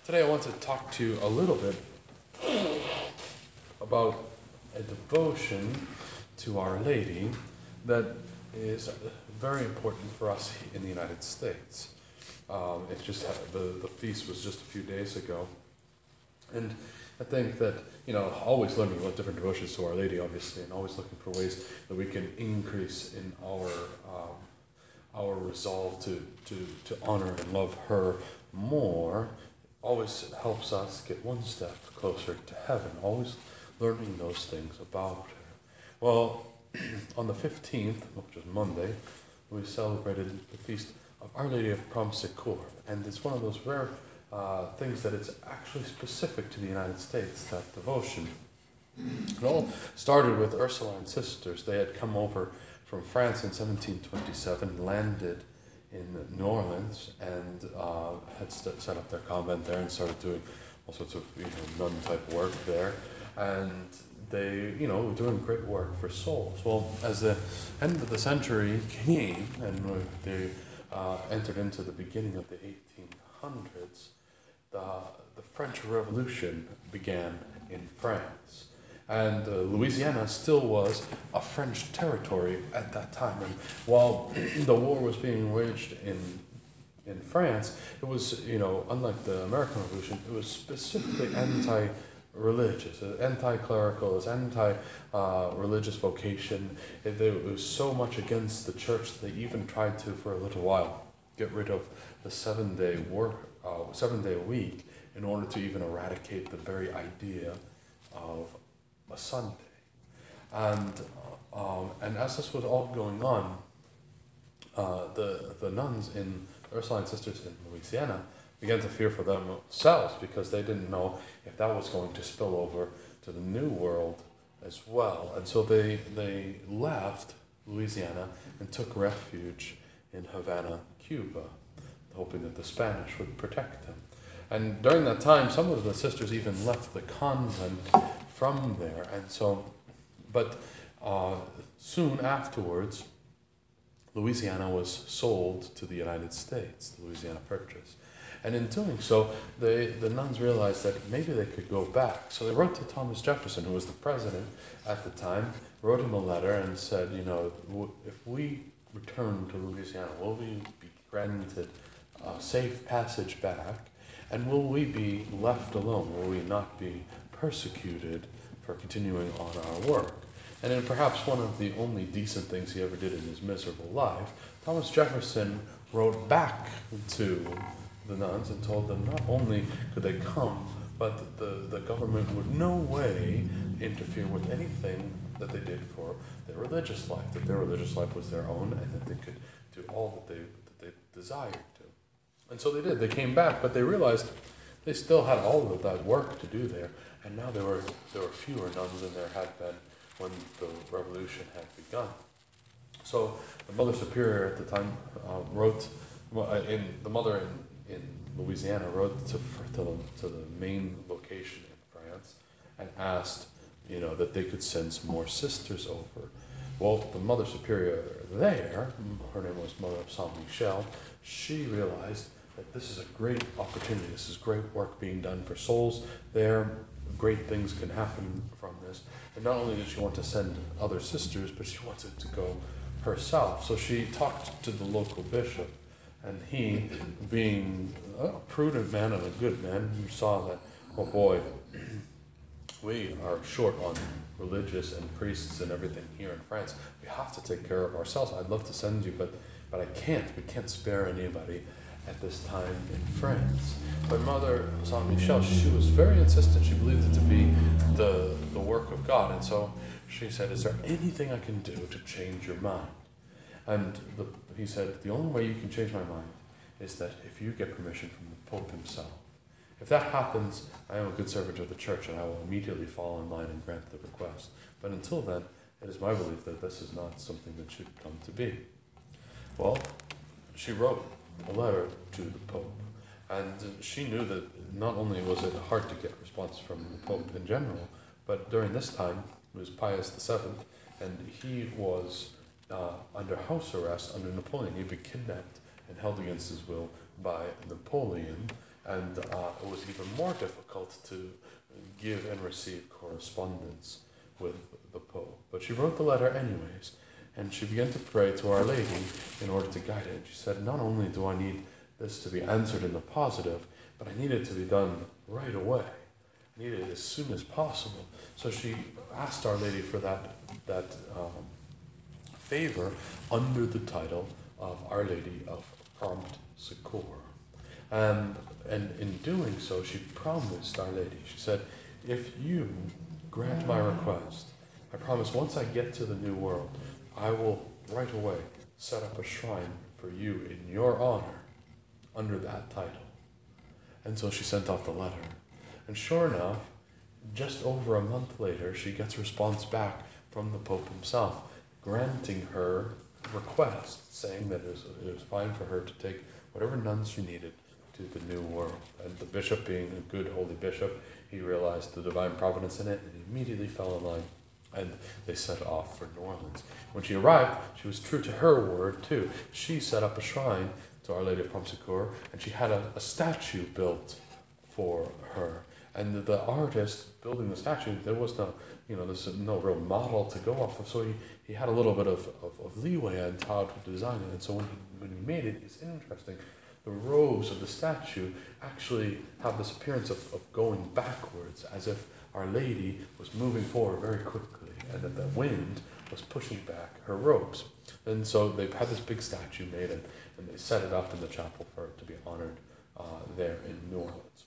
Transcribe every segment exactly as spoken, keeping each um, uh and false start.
Today I want to talk to you a little bit about a devotion to Our Lady that is very important for us in the United States. Um, it just had, the, the feast was just a few days ago. And I think that, you know, always learning about different devotions to Our Lady, obviously, and always looking for ways that we can increase in our um, our resolve to, to, to honor and love her more, always helps us get one step closer to heaven, always learning those things about her. Well, on the fifteenth, which is Monday, we celebrated the feast of Our Lady of Prom Secours, and it's one of those rare uh, things that it's actually specific to the United States, that devotion. It all started with Ursuline sisters. They had come over from France in seventeen twenty-seven, landed in New Orleans, and uh, had st- set up their convent there and started doing all sorts of, you know, nun-type work there. And they, you know, were doing great work for souls. Well, as the end of the century came and they uh, entered into the beginning of the eighteen hundreds, the, the French Revolution began in France. And uh, Louisiana still was a French territory at that time. And while the war was being waged in in France, it was, you know, unlike the American Revolution, it was specifically anti-religious, anti-clerical, it was anti-religious uh, vocation. It, it was so much against the church that they even tried to, for a little while, get rid of the seven-day work, uh, seven-day week, in order to even eradicate the very idea of a Sunday. And um, and as this was all going on, uh, the the nuns in the Ursuline sisters in Louisiana began to fear for themselves, because they didn't know if that was going to spill over to the New World as well. And so they they left Louisiana and took refuge in Havana, Cuba, hoping that the Spanish would protect them. And during that time, some of the sisters even left the convent from there. And so, but uh, soon afterwards, Louisiana was sold to the United States, the Louisiana Purchase. And in doing so, they, the nuns realized that maybe they could go back. So they wrote to Thomas Jefferson, who was the president at the time, wrote him a letter and said, you know, if we return to Louisiana, will we be granted uh, safe passage back? And will we be left alone? Will we not be persecuted for continuing on our work? And in perhaps one of the only decent things he ever did in his miserable life, Thomas Jefferson wrote back to the nuns and told them not only could they come, but the, the government would no way interfere with anything that they did for their religious life, that their religious life was their own, and that they could do all that they, that they desired to. And so they did. They came back, but they realized they still had all of that work to do there, and now there were there were fewer nuns than there had been when the revolution had begun. So the Mother Superior at the time uh, wrote, in the mother in, in Louisiana wrote to to the, to the main location in France and asked, you know, that they could send some more sisters over. Well, the Mother Superior there, her name was Mother of Saint Michel, she realized that this is a great opportunity, this is great work being done for souls there, great things can happen from this. And not only did she want to send other sisters, but she wanted to go herself. So she talked to the local bishop, and he, being a prudent man and a good man, saw that, oh boy, we are short on religious and priests and everything here in France. We have to take care of ourselves. I'd love to send you, but but I can't. We can't spare anybody at this time in France. But Mother Saint Michel, she was very insistent. She believed it to be the the work of God, and so she said, "Is there anything I can do to change your mind?" And the, he said, "The only way you can change my mind is that if you get permission from the Pope himself. If that happens, I am a good servant of the Church, and I will immediately fall in line and grant the request. But until then, it is my belief that this is not something that should come to be." Well, she wrote a letter to the Pope, and she knew that not only was it hard to get a response from the Pope in general, but during this time, it was Pius the Seventh, and he was uh, under house arrest under Napoleon. He'd been kidnapped and held against his will by Napoleon, and uh, it was even more difficult to give and receive correspondence with the Pope. But she wrote the letter anyways, and she began to pray to Our Lady in order to guide it. She said, not only do I need this to be answered in the positive, but I need it to be done right away. I need it as soon as possible. So she asked Our Lady for that, that um, favor under the title of Our Lady of Prompt Succor. And, and in doing so, she promised Our Lady, she said, if you grant my request, I promise once I get to the New World, I will right away set up a shrine for you in your honor under that title. And so she sent off the letter. And sure enough, just over a month later, she gets a response back from the Pope himself, granting her request, saying that it was, it was fine for her to take whatever nuns she needed to the New World. And the bishop, being a good holy bishop, he realized the divine providence in it and he immediately fell in line. And they set off for New Orleans. When she arrived, she was true to her word too. She set up a shrine to Our Lady of Prompt Succor, and she had a, a statue built for her. And the, the artist building the statue, there was no, you know, there's no real model to go off of, so he, he had a little bit of, of, of leeway on how to design it. And so when he, when he made it, it's interesting. The robes of the statue actually have this appearance of, of going backwards, as if Our Lady was moving forward very quickly, and that the wind was pushing back her robes. And so they've had this big statue made, and, and they set it up in the chapel for it to be honored uh, there in New Orleans.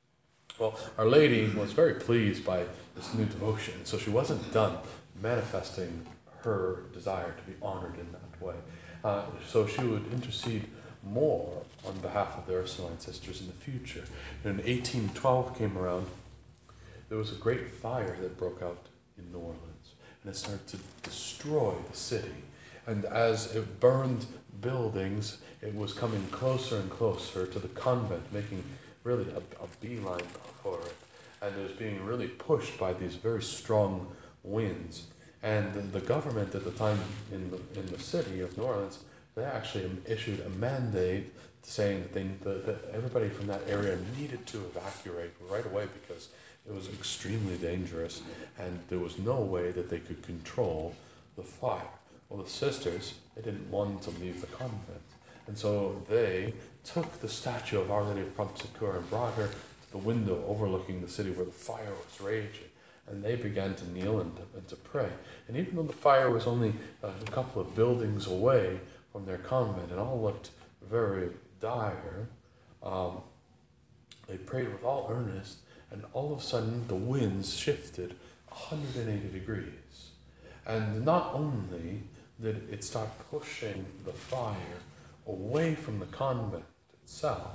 Well, Our Lady was very pleased by this new devotion, so she wasn't done manifesting her desire to be honored in that way. Uh, so she would intercede more on behalf of the Ursuline sisters in the future. And in eighteen twelve came around, there was a great fire that broke out in New Orleans, and it started to destroy the city. And as it burned buildings, it was coming closer and closer to the convent, making really a, a beeline for it. And it was being really pushed by these very strong winds. And the, the government at the time in the, in the city of New Orleans, they actually issued a mandate saying that, they, that, that everybody from that area needed to evacuate right away because it was extremely dangerous and there was no way that they could control the fire. Well, the sisters, they didn't want to leave the convent. And so they took the statue of Our Lady of Prompt Succor and brought her to the window overlooking the city where the fire was raging. And they began to kneel and to, and to pray. And even though the fire was only a couple of buildings away from their convent and all looked very dire, um, they prayed with all earnest, and all of a sudden the winds shifted one hundred eighty degrees. And not only did it start pushing the fire away from the convent itself,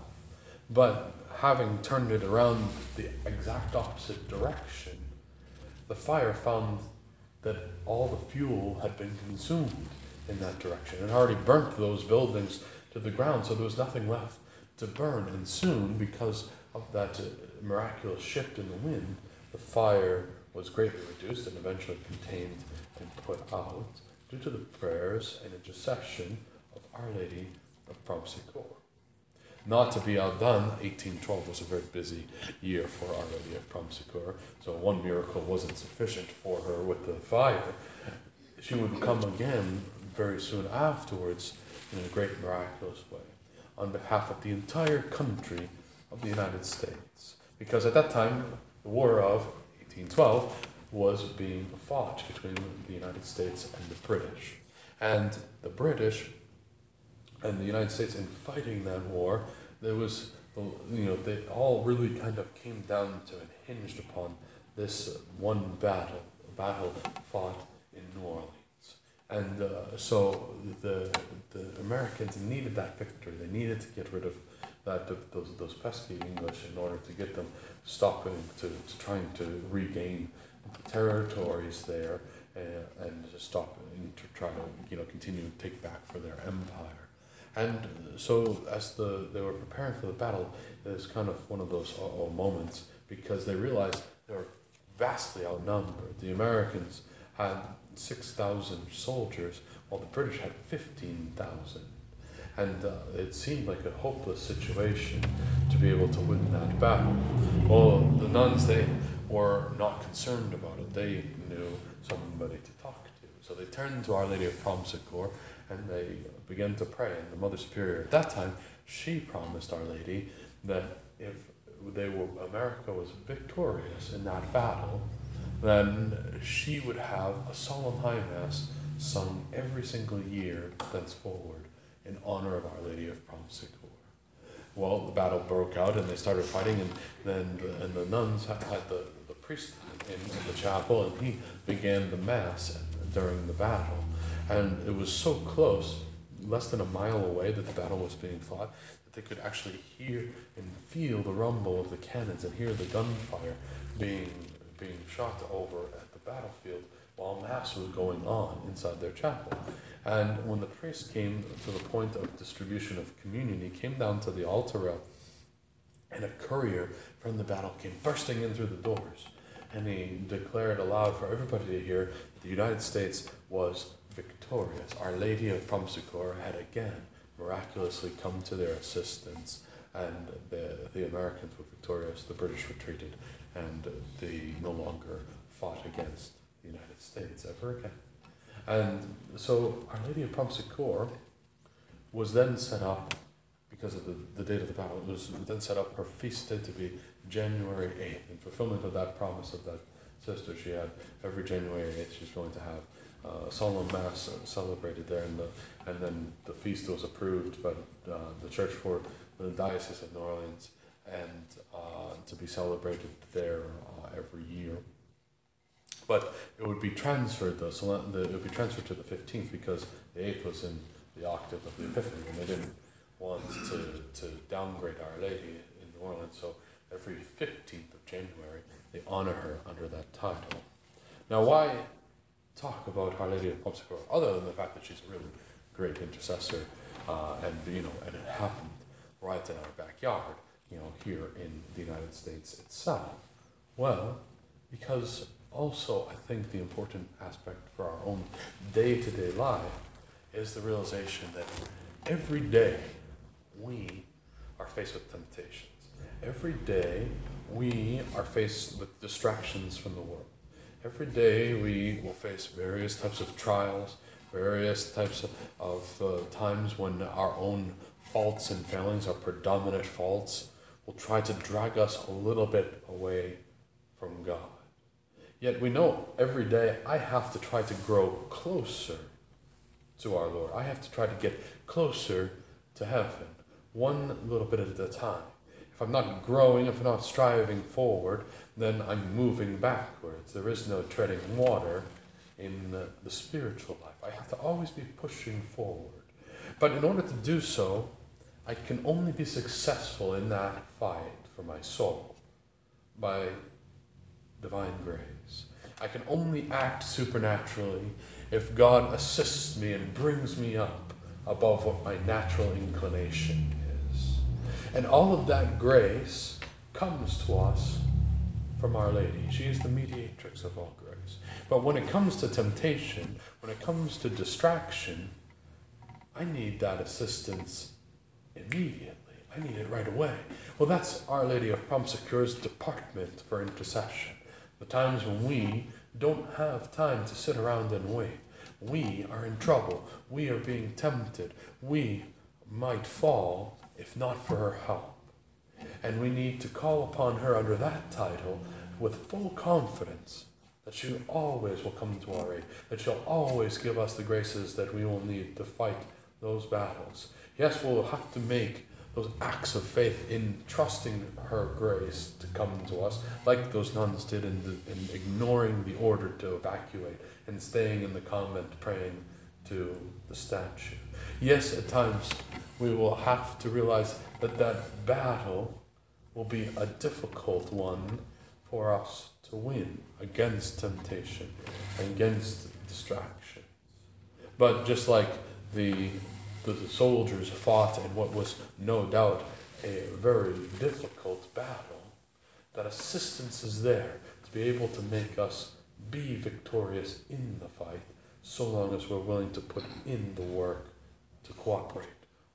but having turned it around the exact opposite direction, the fire found that all the fuel had been consumed in that direction and already burnt those buildings to the ground, so there was nothing left to burn. And soon, because of that uh, miraculous shift in the wind, the fire was greatly reduced and eventually contained and put out due to the prayers and intercession of Our Lady of Prompt Succor. Not to be outdone, eighteen twelve was a very busy year for Our Lady of Prompt Succor, so one miracle wasn't sufficient for her with the fire. She would come again very soon afterwards in a great miraculous way on behalf of the entire country of the United States. Because at that time, the War of eighteen twelve was being fought between the United States and the British. And the British and the United States, in fighting that war, there was, you know, they all really kind of came down to and hinged upon this one battle, a battle fought in New Orleans. And uh, so the the Americans needed that victory. They needed to get rid of that those those pesky English in order to get them stopping to, to trying to regain the territories there uh, and to stop and to try to you know continue to take back for their empire. And so as the they were preparing for the battle, it was kind of one of those uh-oh moments because they realized they were vastly outnumbered. The Americans had six thousand soldiers, while the British had fifteen thousand. And uh, it seemed like a hopeless situation to be able to win that battle. Well, the nuns, they were not concerned about it. They knew somebody to talk to. So they turned to Our Lady of Promsicor and they began to pray. And the Mother Superior at that time, she promised Our Lady that if they were, America was victorious in that battle, then she would have a solemn high mass sung every single year thenceforward in honor of Our Lady of Promsicor. Well, the battle broke out and they started fighting, and then the, and the nuns had, had the, the priest in, in the chapel, and he began the mass during the battle. And it was so close, less than a mile away, that the battle was being fought, that they could actually hear and feel the rumble of the cannons and hear the gunfire being being shot over at the battlefield while mass was going on inside their chapel. And when the priest came to the point of distribution of communion, he came down to the altar rail, and a courier from the battle came bursting in through the doors, and he declared aloud for everybody to hear that the United States was victorious. Our Lady of Promsicor had again miraculously come to their assistance, and the, the Americans were victorious, the British retreated, and they no longer fought against the United States ever again. And so Our Lady of Promsicor was then set up, because of the, the date of the battle, it was then set up her feast day to be January eighth, in fulfillment of that promise of that sister. She had every January eighth, she's going to have uh, a solemn mass celebrated there, and, the, and then the feast was approved by uh, the church for the Diocese of New Orleans, and uh, to be celebrated there uh, every year. But it would be transferred, though, so the, it would be transferred to the fifteenth, because the eighth was in the octave of the Epiphany, and they didn't want to, to downgrade Our Lady in New Orleans, so every fifteenth of January, they honor her under that title. Now, why talk about Our Lady of Promsicor, other than the fact that she's a really great intercessor, uh, and, you know, and it happened right in our backyard, you know, here in the United States itself? Well, because also I think the important aspect for our own day-to-day life is the realization that every day we are faced with temptations. Every day we are faced with distractions from the world. Every day we will face various types of trials, various types of, of uh, times when our own faults and failings, our predominant faults, will try to drag us a little bit away from God. Yet we know every day I have to try to grow closer to our Lord. I have to try to get closer to heaven, one little bit at a time. If I'm not growing, if I'm not striving forward, then I'm moving backwards. There is no treading water in the, the spiritual life. I have to always be pushing forward. But in order to do so, I can only be successful in that fight for my soul by divine grace. I can only act supernaturally if God assists me and brings me up above what my natural inclination is. And all of that grace comes to us from Our Lady. She is the mediatrix of all grace. But when it comes to temptation, when it comes to distraction, I need that assistance immediately. I need it right away. Well, that's Our Lady of Promsicor's department for intercession. The times when we don't have time to sit around and wait. We are in trouble. We are being tempted. We might fall if not for her help. And we need to call upon her under that title with full confidence that she always will come to our aid, that she'll always give us the graces that we will need to fight those battles. Yes, we'll have to make those acts of faith in trusting her grace to come to us, like those nuns did in, the, in ignoring the order to evacuate and staying in the convent praying to the statue. Yes, at times we will have to realize that that battle will be a difficult one for us to win against temptation, against distraction. But just like the the soldiers fought in what was no doubt a very difficult battle, that assistance is there to be able to make us be victorious in the fight, so long as we're willing to put in the work to cooperate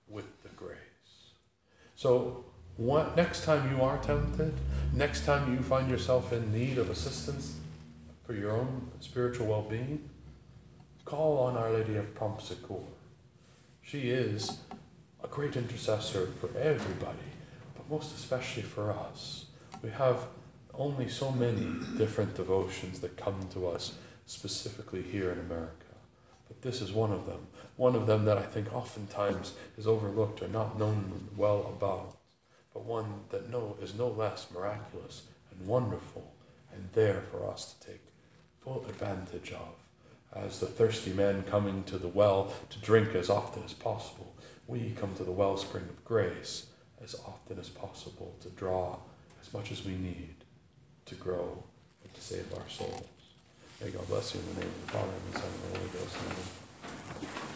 with the grace. So what, next time you are tempted, next time you find yourself in need of assistance for your own spiritual well-being, call on Our Lady of Prompt Succor. She is a great intercessor for everybody, but most especially for us. We have only so many different devotions that come to us specifically here in America, but this is one of them. One of them that I think oftentimes is overlooked or not known well about, but one that no, is no less miraculous and wonderful and there for us to take full advantage of. As the thirsty men coming to the well to drink as often as possible, we come to the wellspring of grace as often as possible to draw as much as we need to grow and to save our souls. May God bless you in the name of the Father, and the Son, and the Holy Ghost. Amen.